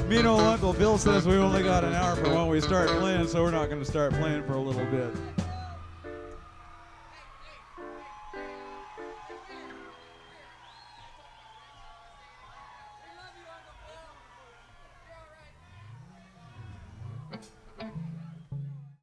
Me know what? Well, Bill says we only got an hour for when we start playing, so we're not going to start playing for a little bit.